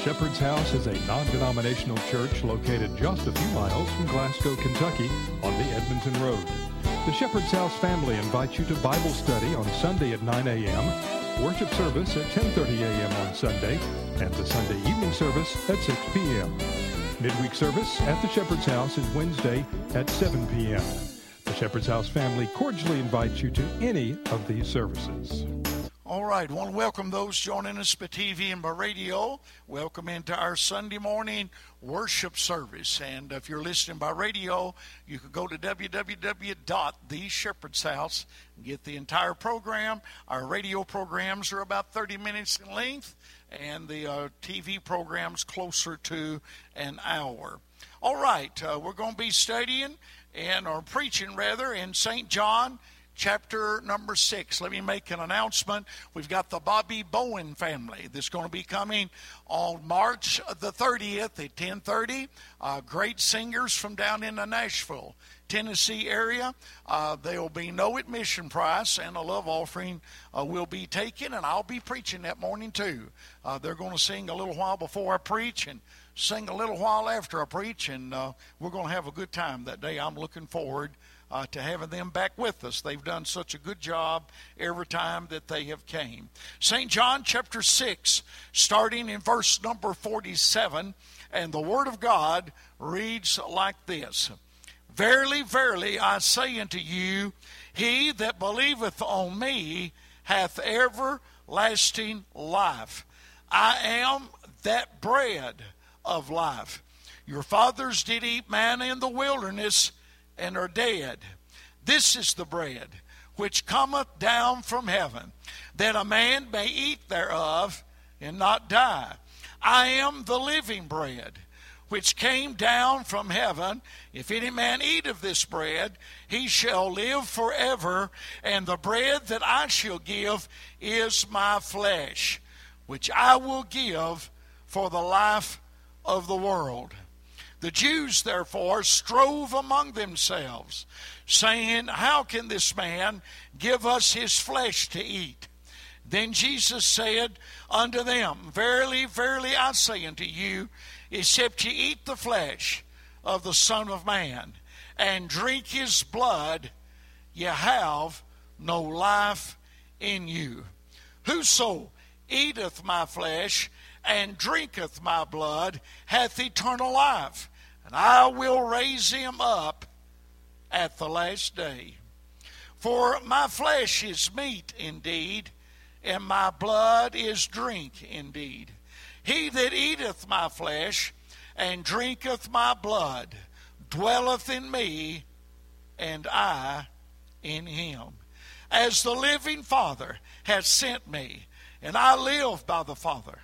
Shepherd's House is a non-denominational church located just a few miles from Glasgow, Kentucky on the Edmonton Road. The Shepherd's House family invites you to Bible study on Sunday at 9 a.m., worship service at 10:30 a.m. on Sunday, and the Sunday evening service at 6 p.m. Midweek service at the Shepherd's House is Wednesday at 7 p.m. The Shepherd's House family cordially invites you to any of these services. All right, I want to welcome those joining us by TV and by radio. Welcome into our Sunday morning worship service. And if you're listening by radio, you can go to www.theshepherdshouse and get the entire program. Our radio programs are about 30 minutes in length, and the TV programs closer to an hour. All right, we're going to be studying or preaching rather in St. John chapter number 6. Let me make an announcement. We've got the Bobby Bowen family that's going to be coming on March the 30th at 10:30. Great singers from down in the Nashville, Tennessee area. There will be no admission price, and a love offering will be taken, and I'll be preaching that morning too. They're going to sing a little while before I preach and sing a little while after I preach, and we're going to have a good time that day. I'm looking forward to having them back with us. They've done such a good job every time that they have came. St. John chapter 6, starting in verse number 47, and the Word of God reads like this. Verily, verily, I say unto you, he that believeth on me hath everlasting life. I am that bread of life. Your fathers did eat manna in the wilderness, and are dead. This is the bread which cometh down from heaven, that a man may eat thereof and not die. I am the living bread which came down from heaven. If any man eat of this bread, he shall live forever. And the bread that I shall give is my flesh, which I will give for the life of the world. The Jews, therefore, strove among themselves, saying, How can this man give us his flesh to eat? Then Jesus said unto them, Verily, verily, I say unto you, except ye eat the flesh of the Son of Man, and drink his blood, ye have no life in you. Whoso eateth my flesh and drinketh my blood hath eternal life, and I will raise him up at the last day. For my flesh is meat indeed, and my blood is drink indeed. He that eateth my flesh and drinketh my blood dwelleth in me, and I in him. As the living Father hath sent me, and I live by the Father.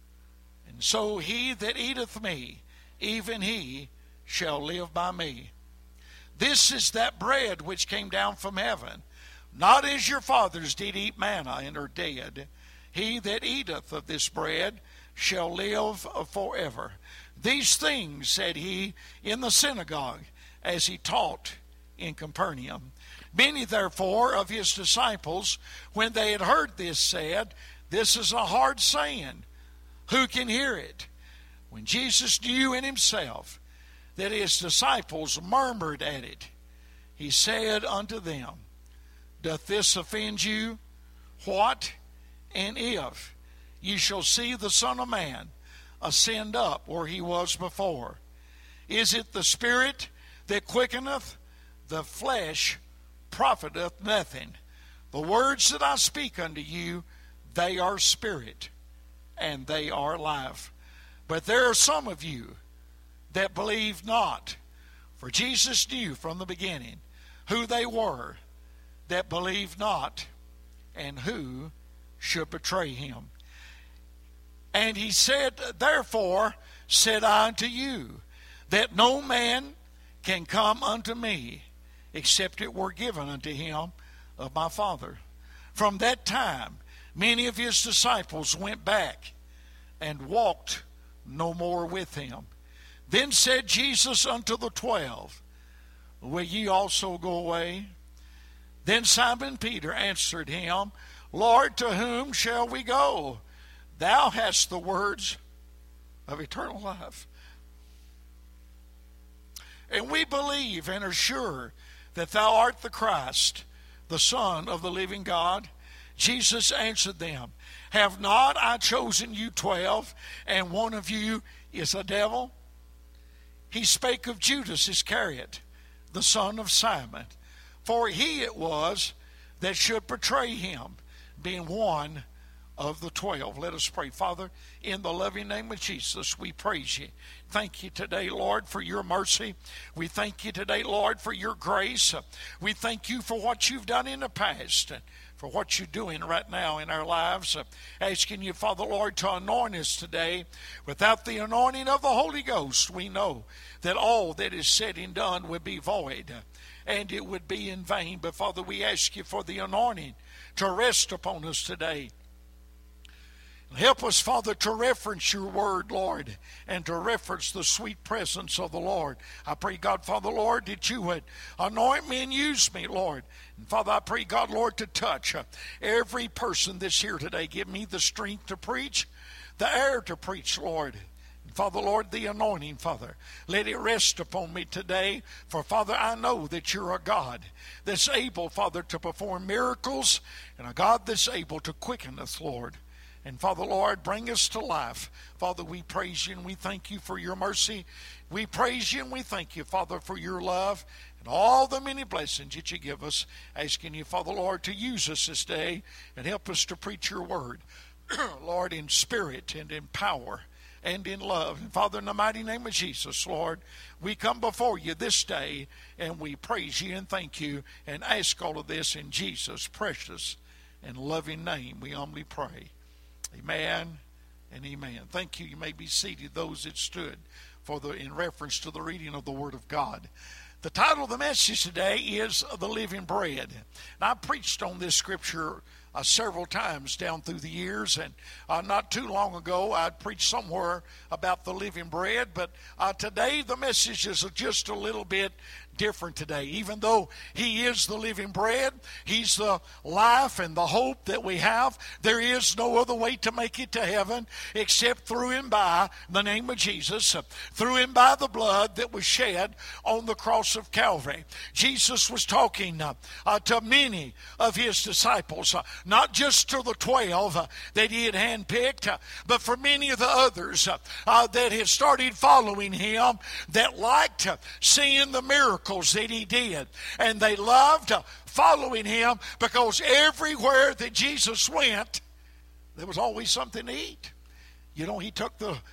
And so he that eateth me, even he shall live by me. This is that bread which came down from heaven, not as your fathers did eat manna and are dead. He that eateth of this bread shall live forever. These things said he in the synagogue, as he taught in Capernaum. Many therefore of his disciples, when they had heard this, said, This is a hard saying. Who can hear it? When Jesus knew in himself that his disciples murmured at it, he said unto them, Doth this offend you? What? And if ye shall see the Son of Man ascend up where he was before, is it the Spirit that quickeneth? The flesh profiteth nothing. The words that I speak unto you, they are spirit, and they are life. But there are some of you that believe not. For Jesus knew from the beginning who they were that believed not, and who should betray him. And he said, Therefore said I unto you, that no man can come unto me, except it were given unto him of my Father. From that time many of his disciples went back and walked no more with him. Then said Jesus unto the 12, Will ye also go away? Then Simon Peter answered him, Lord, to whom shall we go? Thou hast the words of eternal life. And we believe and are sure that thou art the Christ, the Son of the living God. Jesus answered them, have not I chosen you 12, and one of you is a devil? He spake of Judas Iscariot, the son of Simon, for he it was that should betray him, being one of the 12. Let us pray. Father, in the loving name of Jesus, we praise you. Thank you today, Lord, for your mercy. We thank you today, Lord, for your grace. We thank you for what you've done in the past and for what you're doing right now in our lives. Asking you, Father, Lord, to anoint us today. Without the anointing of the Holy Ghost, we know that all that is said and done would be void and it would be in vain. But, Father, we ask you for the anointing to rest upon us today. Help us, Father, to reference your word, Lord, and to reference the sweet presence of the Lord. I pray, God, Father, Lord, that you would anoint me and use me, Lord. And, Father, I pray, God, Lord, to touch every person that's here today. Give me the strength to preach, the air to preach, Lord. And, Father, Lord, the anointing, Father, let it rest upon me today. For, Father, I know that you're a God that's able, Father, to perform miracles and a God that's able to quicken us, Lord. And, Father, Lord, bring us to life. Father, we praise you and we thank you for your mercy. We praise you and we thank you, Father, for your love and all the many blessings that you give us. Asking you, Father, Lord, to use us this day and help us to preach your word, Lord, in spirit and in power and in love. And, Father, in the mighty name of Jesus, Lord, we come before you this day and we praise you and thank you and ask all of this in Jesus' precious and loving name. We humbly pray. Amen and amen. Thank you. You may be seated, those that stood in reference to the reading of the Word of God. The title of the message today is The Living Bread. And I preached on this scripture several times down through the years, and not too long ago I preached somewhere about the living bread, but today the message is just a little bit different today. Even though he is the living bread, he's the life and the hope that we have, there is no other way to make it to heaven except through and by the name of Jesus, through and by the blood that was shed on the cross of Calvary. Jesus was talking to many of his disciples, not just to the 12 that he had handpicked, but for many of the others that had started following him, that liked seeing the miracles that he did. And they loved following him because everywhere that Jesus went, there was always something to eat. You know, he took the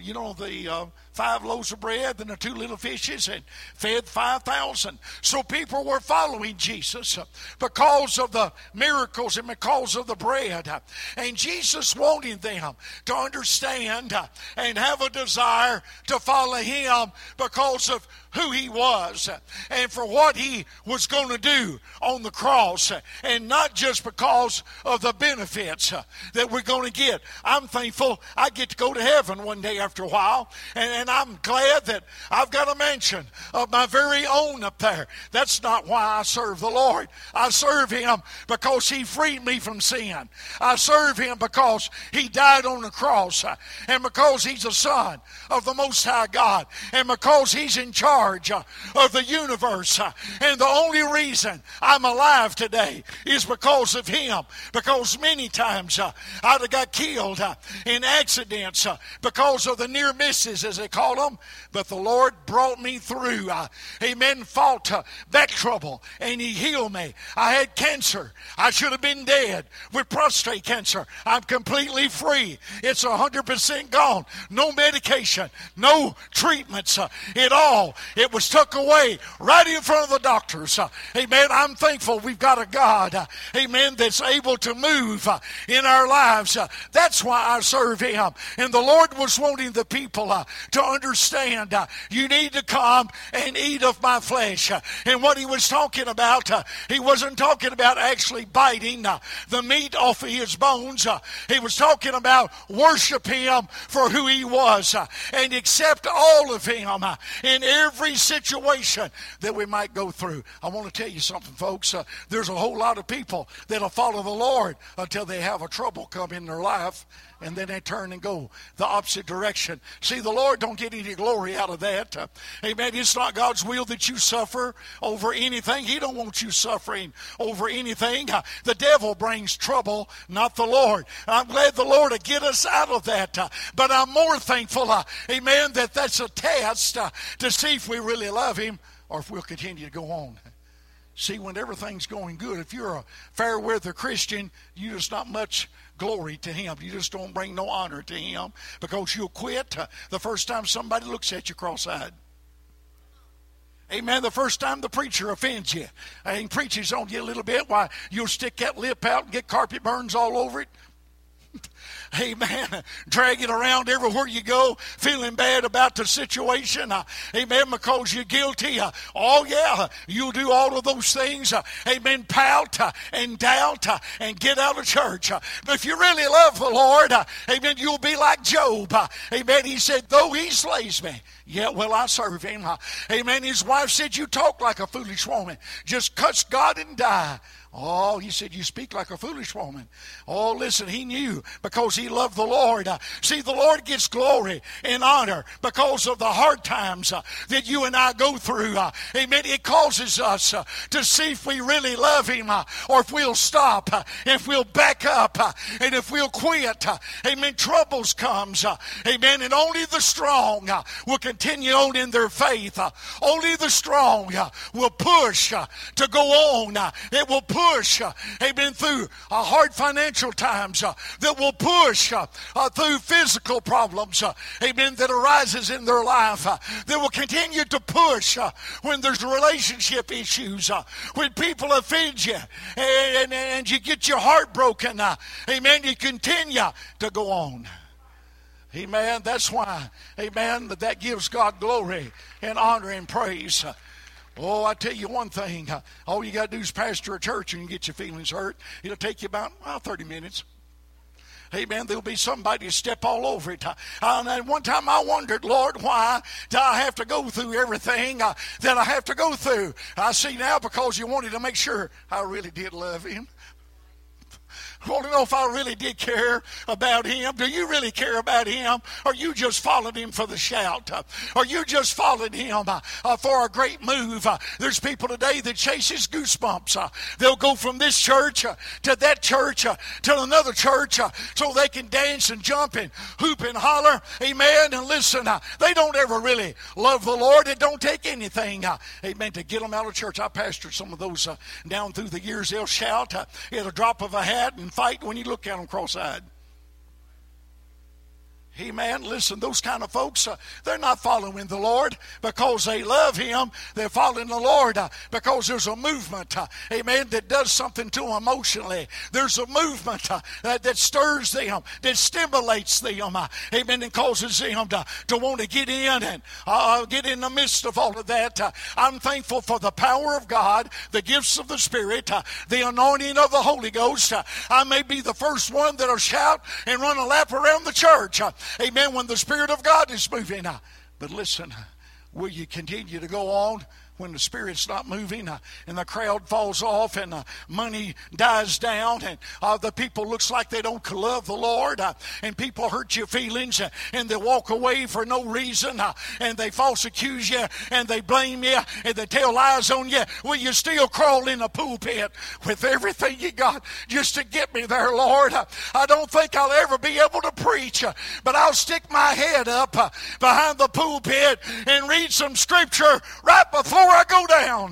5 loaves of bread and the 2 little fishes and fed 5,000. So people were following Jesus because of the miracles and because of the bread. And Jesus wanted them to understand and have a desire to follow him because of who he was and for what he was going to do on the cross, and not just because of the benefits that we're going to get. I'm thankful I get to go to heaven one day after a while, and I'm glad that I've got a mansion of my very own up there. That's not why I serve the Lord. I serve him because he freed me from sin. I serve him because he died on the cross, and because he's a son of the Most High God, and because he's in charge of the universe. And the only reason I'm alive today is because of him. Because many times I'd have got killed in accidents because of the near misses, as they call them. But the Lord brought me through. Amen. Fought back trouble, and he healed me. I had cancer. I should have been dead with prostate cancer. I'm completely free. It's 100% gone. No medication, no treatments at all. It was took away right in front of the doctors. Amen. I'm thankful we've got a God, amen, that's able to move in our lives. That's why I serve him. And the Lord was wanting the people to understand, you need to come and eat of my flesh. And what he was talking about, he wasn't talking about actually biting the meat off of his bones. He was talking about worship him for who he was and accept all of him in every situation that we might go through. I want to tell you something, folks. There's a whole lot of people that'll follow the Lord until they have a trouble come in their life, and then they turn and go the opposite direction. resurrection. See, the Lord don't get any glory out of that. Amen. It's not God's will that you suffer over anything. He don't want you suffering over anything. The devil brings trouble, not the Lord. I'm glad the Lord will get us out of that. But I'm more thankful, amen, that that's a test to see if we really love Him or if we'll continue to go on. See, when everything's going good, if you're a fair weather Christian, you just not much glory to Him. You just don't bring no honor to Him because you'll quit the first time somebody looks at you cross-eyed. Amen. The first time the preacher offends you and preaches on you a little bit, why, you'll stick that lip out and get carpet burns all over it. Amen. Drag it around everywhere you go, feeling bad about the situation. Amen. Because you're guilty. Oh, yeah. You'll do all of those things. Amen. Pout and doubt and get out of church. But if you really love the Lord, amen, you'll be like Job. Amen. He said, though He slays me, yet will I serve Him. Amen. His wife said, you talk like a foolish woman. Just cuss God and die. Oh, he said, you speak like a foolish woman. Oh, listen, he knew because he loved the Lord. See, the Lord gets glory and honor because of the hard times that you and I go through. Amen. It causes us to see if we really love Him or if we'll stop, if we'll back up, and if we'll quit. Amen. Troubles comes. Amen. And only the strong will continue on in their faith. Only the strong will push to go on. It will push, amen, through hard financial times, that will push through physical problems, amen, that arises in their life, that will continue to push when there's relationship issues, when people offend you, and you get your heart broken, amen, you continue to go on. Amen. That's why, amen, that gives God glory and honor and praise. Oh, I tell you one thing. All you got to do is pastor a church and you get your feelings hurt. It'll take you about 30 minutes. Amen. There'll be somebody to step all over it. And one time I wondered, Lord, why do I have to go through everything that I have to go through? I see now because you wanted to make sure I really did love Him. I want to know if I really did care about Him. Do you really care about Him? Or you just followed Him for the shout? Or you just followed Him for a great move? There's people today that chases goosebumps. They'll go from this church to that church to another church so they can dance and jump and hoop and holler. Amen. And listen, they don't ever really love the Lord. It don't take anything, amen, to get them out of church. I pastored some of those down through the years. They'll shout at a drop of a hat and fight when you look at them cross-eyed. Amen. Listen, those kind of folks, they're not following the Lord because they love Him. They're following the Lord because there's a movement, amen, that does something to them emotionally. There's a movement that stirs them, that stimulates them, amen, and causes them to want to get in and get in the midst of all of that. I'm thankful for the power of God, the gifts of the Spirit, the anointing of the Holy Ghost. I may be the first one that'll shout and run a lap around the church. Amen, when the Spirit of God is moving. But listen, will you continue to go on when the Spirit's not moving and the crowd falls off and money dies down and the people looks like they don't love the Lord and people hurt your feelings and they walk away for no reason and they false accuse you and they blame you and they tell lies on you? Will you still crawl in the pulpit with everything you got just to get me there, Lord? I don't think I'll ever be able to preach, but I'll stick my head up behind the pulpit and read some scripture right before I go down.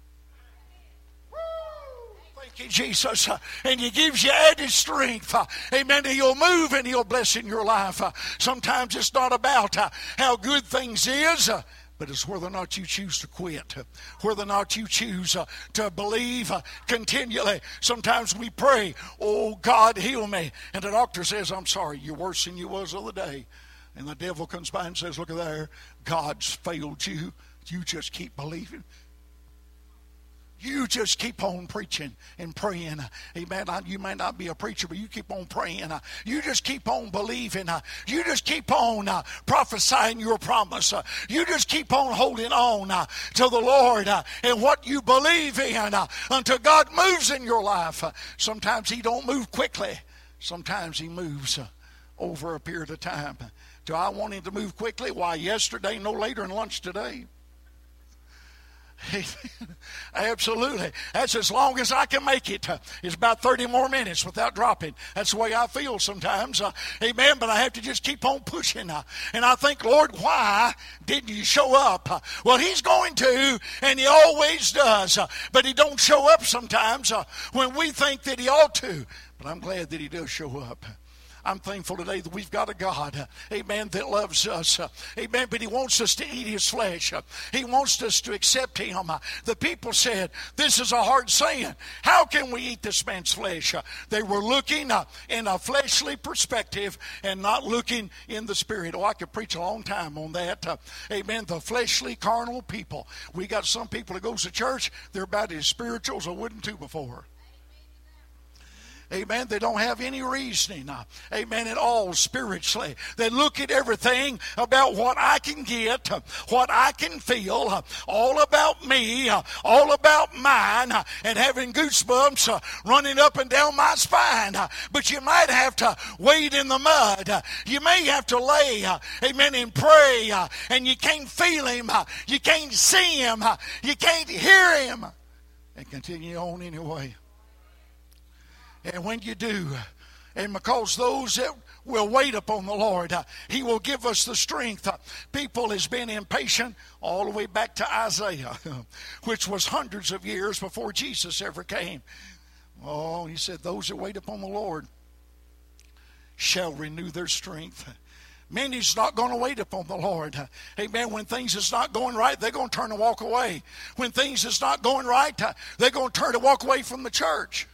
Thank you, Jesus. And He gives you added strength. Amen. He'll move and He'll bless in your life. Sometimes it's not about how good things is, but it's whether or not you choose to quit, whether or not you choose to believe continually. Sometimes we pray, oh, God, heal me. And the doctor says, I'm sorry, you're worse than you was the other day. And the devil comes by and says, look at there, God's failed you. You just keep believing. You just keep on preaching and praying. Amen. You may not be a preacher, but you keep on praying. You just keep on believing. You just keep on prophesying your promise. You just keep on holding on to the Lord and what you believe in until God moves in your life. Sometimes He don't move quickly. Sometimes He moves over a period of time. Do I want him to move quickly? Why, yesterday, no later than lunch today. Absolutely. That's as long as I can make it. It's about 30 more minutes without dropping. That's the way I feel sometimes. Amen. But I have to just keep on pushing. And I think, Lord, why didn't you show up? Well, he's going to, and he always does. But he don't show up sometimes when we think that he ought to. But I'm glad that he does show up. I'm thankful today that we've got a God, amen, that loves us, amen, but he wants us to eat his flesh. He wants us to accept him. The people said, this is a hard saying. How can we eat this man's flesh? They were looking in a fleshly perspective and not looking in the spirit. Oh, I could preach a long time on that. Amen, the fleshly, carnal people. We got some people that goes to church, they're about as spiritual as a wooden two before. Amen. They don't have any reasoning. Amen. At all spiritually. They look at everything about what I can get, what I can feel, all about me, all about mine, and having goosebumps running up and down my spine. But you might have to wade in the mud. You may have to lay, amen, and pray, and you can't feel him. You can't see him. You can't hear him. And continue on anyway. And when you do, and because those that will wait upon the Lord, he will give us the strength. People has been impatient all the way back to Isaiah, which was hundreds of years before Jesus ever came. Oh, he said, those that wait upon the Lord shall renew their strength. Many's not going to wait upon the Lord. Amen. When things is not going right, they're going to turn and walk away. When things is not going right, they're going to turn and walk away from the church.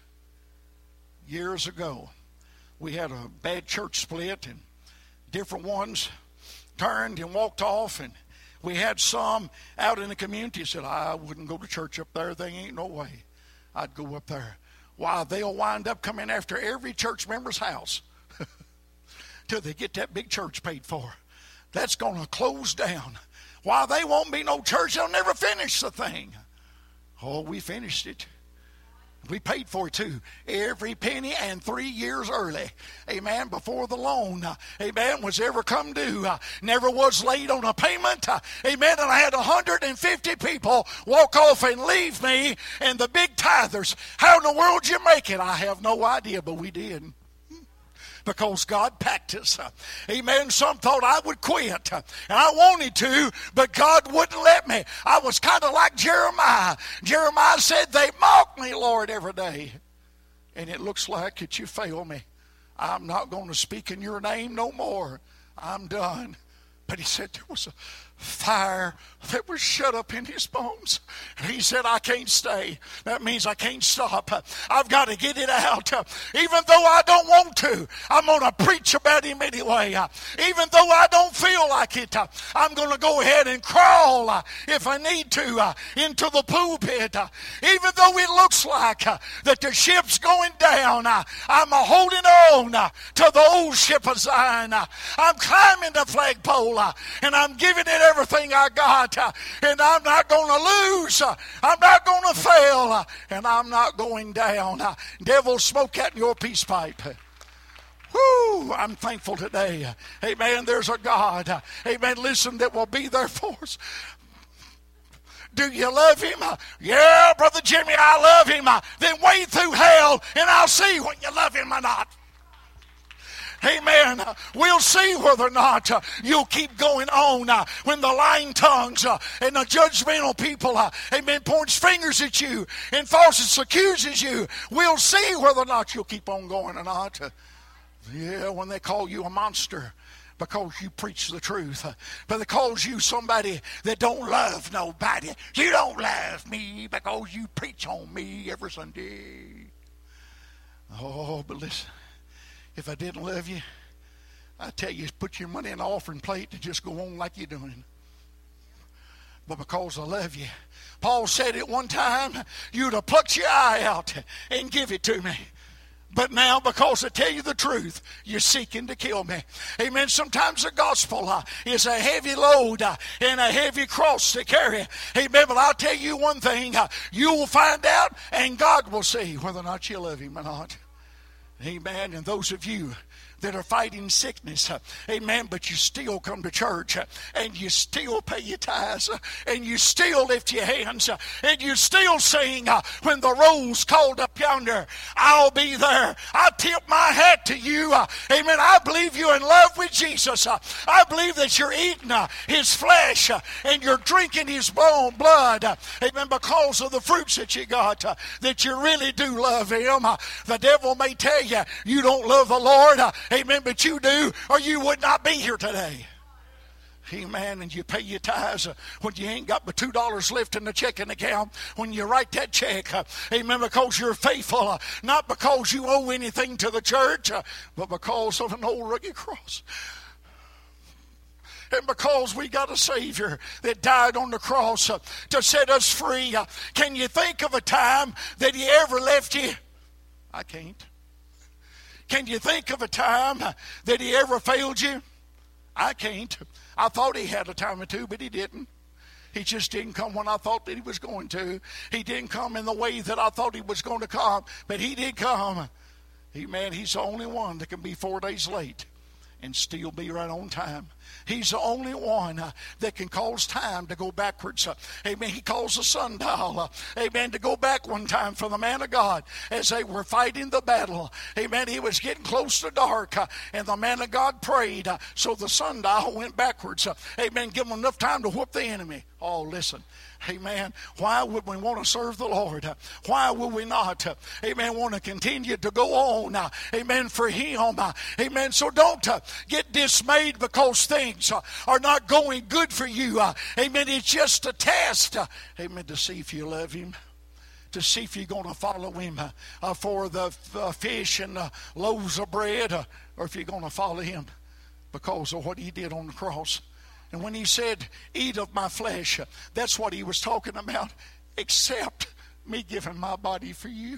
Years ago, we had a bad church split, and different ones turned and walked off, and we had some out in the community said, I wouldn't go to church up there. There ain't no way I'd go up there. Why, they'll wind up coming after every church member's house till they get that big church paid for. That's going to close down. Why, they won't be no church. They'll never finish the thing. Oh, we finished it. We paid for it too. Every penny, and 3 years early. Amen. Before the loan, amen, was ever come due. Never was late on a payment. Amen. And I had 150 people walk off and leave me, and the big tithers. How in the world did you make it? I have no idea, but we did. Because God packed us. Amen. Some thought I would quit. And I wanted to, but God wouldn't let me. I was kind of like Jeremiah. Jeremiah said, they mock me, Lord, every day. And it looks like that you fail me. I'm not going to speak in your name no more. I'm done. But he said there was a fire that was shut up in his bones. And he said, I can't stay. That means I can't stop. I've got to get it out. Even though I don't want to, I'm going to preach about him anyway. Even though I don't feel like it, I'm going to go ahead and crawl, if I need to, into the pulpit. Even though it looks like that the ship's going down, I'm holding on to the old ship of Zion. I'm climbing the flagpole, and I'm giving it everything I got, and I'm not going to lose. I'm not going to fail, and I'm not going down. Devil, smoke out in your peace pipe. Whoo, I'm thankful today. Amen. There's a God, amen, listen, that will be there for us. Do you love him? Yeah, Brother Jimmy, I love him. Then wade through hell, and I'll see when you love him or not. Amen. We'll see whether or not you'll keep going on when the lying tongues and the judgmental people, amen, points fingers at you and falsely accuses you. We'll see whether or not you'll keep on going or not. Yeah, when they call you a monster because you preach the truth. But they calls you somebody that don't love nobody. You don't love me because you preach on me every Sunday. Oh, but listen. If I didn't love you, I tell you, put your money in the offering plate and just go on like you're doing. But because I love you, Paul said at one time, you'd have plucked your eye out and give it to me. But now, because I tell you the truth, you're seeking to kill me. Amen. Sometimes the gospel is a heavy load and a heavy cross to carry. Amen. But I'll tell you one thing. You will find out, and God will see whether or not you love him or not. Amen. And those of you that are fighting sickness. Amen. But you still come to church, and you still pay your tithes, and you still lift your hands, and you still sing, when the roll's called up yonder, I'll be there. I tip my hat to you. Amen. I believe you're in love with Jesus. I believe that you're eating his flesh and you're drinking his blood. Amen. Because of the fruits that you got, that you really do love him. The devil may tell you you don't love the Lord. Amen. But you do, or you would not be here today. Amen. And you pay your tithes when you ain't got but $2 left in the checking account. When you write that check, amen, because you're faithful, not because you owe anything to the church, but because of an old rugged cross. And because we got a Savior that died on the cross to set us free. Can you think of a time that he ever left you? I can't. Can you think of a time that he ever failed you? I can't. I thought he had a time or two, but he didn't. He just didn't come when I thought that he was going to. He didn't come in the way that I thought he was going to come, but he did come. Amen. He's the only one that can be 4 days late and still be right on time. He's the only one that can cause time to go backwards. Amen. He calls the sundial, amen, to go back one time for the man of God as they were fighting the battle. Amen. He was getting close to dark, and the man of God prayed, so the sundial went backwards. Amen. Give him enough time to whoop the enemy. Oh, listen. Amen. Why would we want to serve the Lord? Why would we not, amen, want to continue to go on, amen, for him? Amen. So don't get dismayed because things are not going good for you. Amen. It's just a test, amen, to see if you love him, to see if you're going to follow him for the fish and the loaves of bread, or if you're going to follow him because of what he did on the cross. And when he said, eat of my flesh, that's what he was talking about, except me giving my body for you.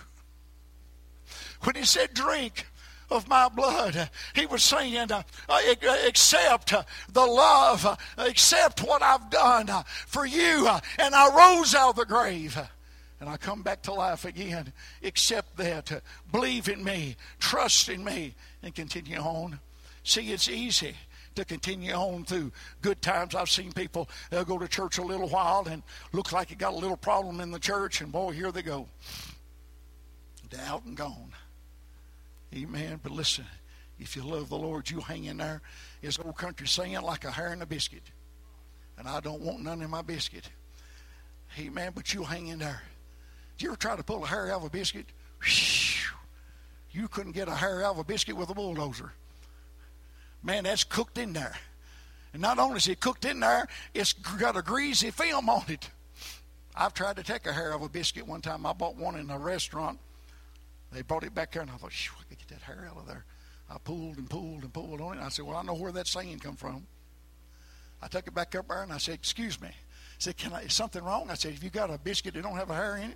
When he said, drink of my blood, he was saying, accept the love, accept what I've done for you. And I rose out of the grave, and I come back to life again. Accept that. Believe in me. Trust in me. And continue on. See, it's easy to continue on through good times. I've seen people, they'll go to church a little while and look like it got a little problem in the church, and boy, here they go. They're out and gone. Amen. But listen, if you love the Lord, you hang in there, as old country saying, like a hair in a biscuit. And I don't want none in my biscuit. Amen. But you hang in there. Did you ever try to pull a hair out of a biscuit? You couldn't get a hair out of a biscuit with a bulldozer. Man, that's cooked in there. And not only is it cooked in there, it's got a greasy film on it. I've tried to take a hair of a biscuit one time. I bought one in a restaurant. They brought it back there, and I thought, I could get that hair out of there. I pulled and pulled and pulled on it. And I said, well, I know where that saying come from. I took it back up there, and I said, excuse me. I said, is something wrong? I said, have you got a biscuit that don't have a hair in it?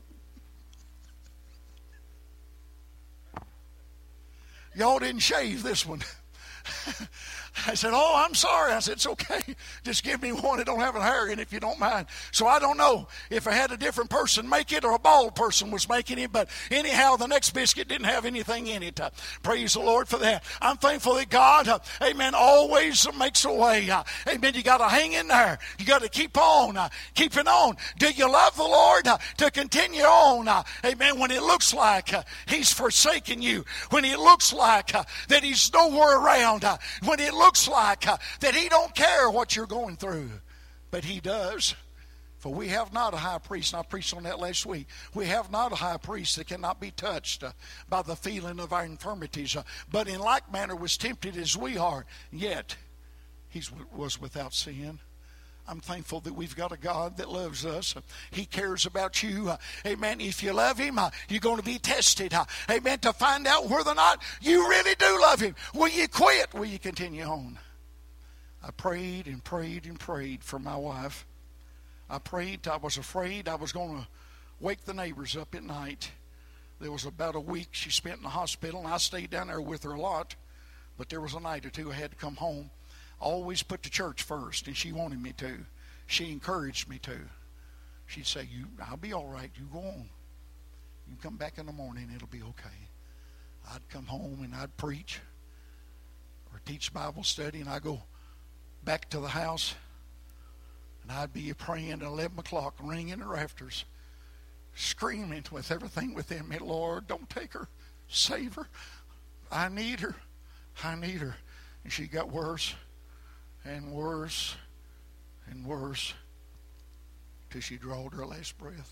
Y'all didn't shave this one. I said, oh, I'm sorry. I said, it's okay. Just give me one that don't have a hair in it if you don't mind. So I don't know if I had a different person make it or a bald person was making it. But anyhow, the next biscuit didn't have anything in it. Praise the Lord for that. I'm thankful that God, amen, always makes a way. Amen. You got to hang in there. You got to keep on, keeping on. Do you love the Lord? To continue on. Amen. When it looks like he's forsaken you. When it looks like that he's nowhere around. When it looks like that he don't care what you're going through, but he does. For we have not a high priest, and I preached on that last week. We have not a high priest that cannot be touched by the feeling of our infirmities, but in like manner was tempted as we are, yet he was without sin. I'm thankful that we've got a God that loves us. He cares about you. Amen. If you love him, you're going to be tested. Amen. To find out whether or not you really do love him. Will you quit? Will you continue on? I prayed and prayed and prayed for my wife. I prayed. I was afraid I was going to wake the neighbors up at night. There was about a week she spent in the hospital, and I stayed down there with her a lot. But there was a night or two I had to come home. Always put the church first, and she wanted me to. She encouraged me to. She'd say, I'll be all right. You go on. You come back in the morning, it'll be okay. I'd come home and I'd preach. or teach Bible study, and I go back to the house, and I'd be praying at 11 o'clock, ringing the rafters, screaming with everything within me, Lord, don't take her. Save her. I need her. I need her. And she got worse and worse and worse till she drawed her last breath.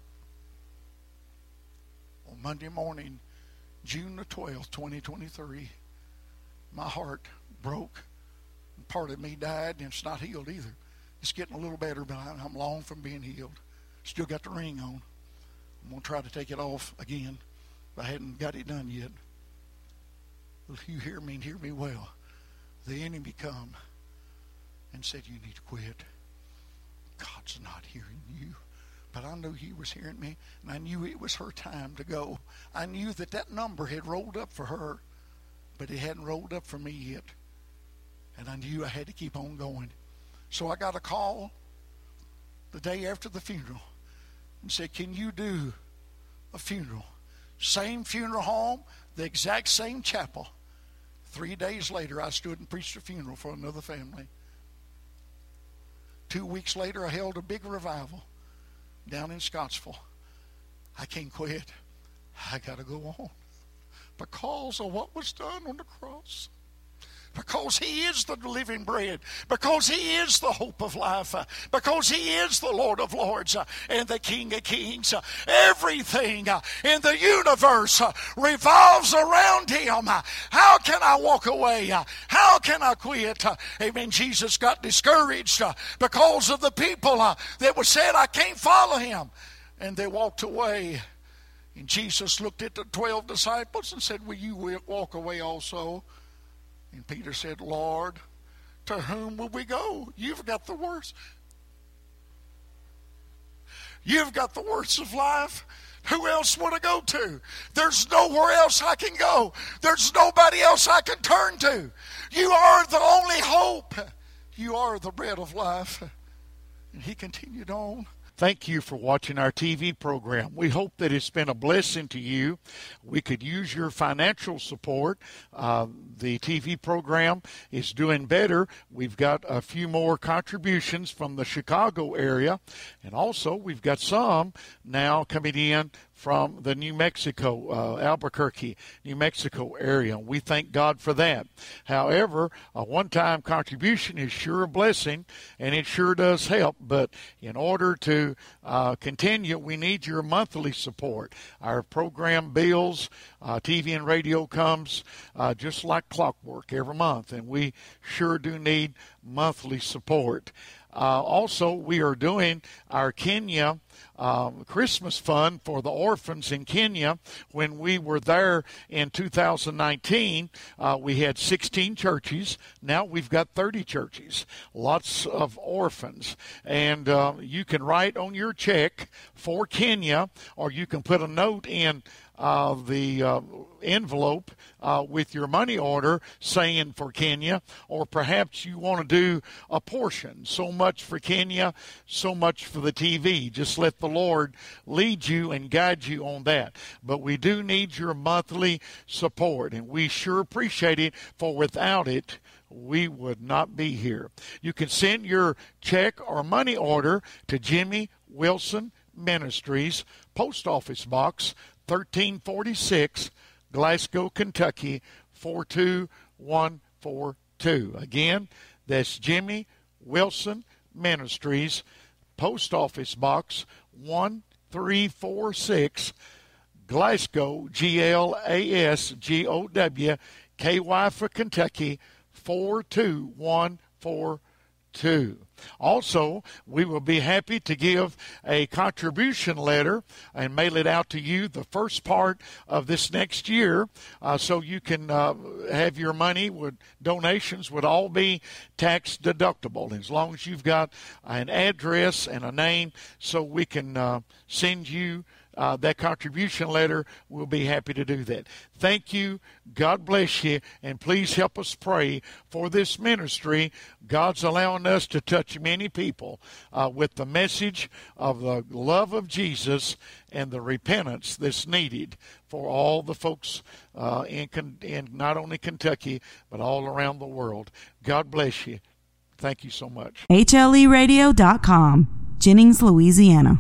On Monday morning, June the 12th, 2023, my heart broke. And part of me died, and it's not healed either. It's getting a little better, but I'm long from being healed. Still got the ring on. I'm going to try to take it off again. I hadn't got it done yet. If you hear me and hear me well, the enemy come and said, you need to quit. God's not hearing you. But I knew he was hearing me, and I knew it was her time to go. I knew that number had rolled up for her, but it hadn't rolled up for me yet. And I knew I had to keep on going. So I got a call the day after the funeral and said, can you do a funeral? Same funeral home, the exact same chapel. 3 days later, I stood and preached a funeral for another family. 2 weeks later, I held a big revival down in Scottsville. I can't quit. I got to go on because of what was done on the cross. Because he is the living bread. Because he is the hope of life. Because he is the Lord of lords and the King of kings. Everything in the universe revolves around him. How can I walk away? How can I quit? Amen. Jesus got discouraged because of the people that were said, I can't follow him. And they walked away. And Jesus looked at the 12 disciples and said, will you walk away also? And Peter said, Lord, to whom will we go? You've got the words. You've got the words of life. Who else would I go to? There's nowhere else I can go. There's nobody else I can turn to. You are the only hope. You are the bread of life. And he continued on. Thank you for watching our TV program. We hope that it's been a blessing to you. We could use your financial support. The TV program is doing better. We've got a few more contributions from the Chicago area. And also, we've got some now coming in from the New Mexico, Albuquerque, New Mexico area. We thank God for that. However, a one-time contribution is sure a blessing, and it sure does help. But in order to continue, we need your monthly support. Our program bills, TV and radio comes just like clockwork every month, and we sure do need monthly support. Also, we are doing our Kenya Christmas fund for the orphans in Kenya. When we were there in 2019, we had 16 churches. Now we've got 30 churches, lots of orphans. And you can write on your check for Kenya, or you can put a note in the envelope with your money order saying for Kenya, or perhaps you want to do a portion. So much for Kenya, so much for the TV. Just let the Lord lead you and guide you on that. But we do need your monthly support, and we sure appreciate it, for without it, we would not be here. You can send your check or money order to Jimmy Wilson Ministries, Post Office Box 1346, Glasgow, Kentucky, 42142. Again, that's Jimmy Wilson Ministries, Post Office Box 1346, Glasgow, Glasgow, KY for Kentucky, 42142. Also, we will be happy to give a contribution letter and mail it out to you the first part of this next year, so you can have your money. Donations would all be tax deductible, as long as you've got an address and a name, so we can send you that contribution letter, we'll be happy to do that. Thank you. God bless you. And please help us pray for this ministry. God's allowing us to touch many people with the message of the love of Jesus and the repentance that's needed for all the folks in not only Kentucky, but all around the world. God bless you. Thank you so much. HLEradio.com, Jennings, Louisiana.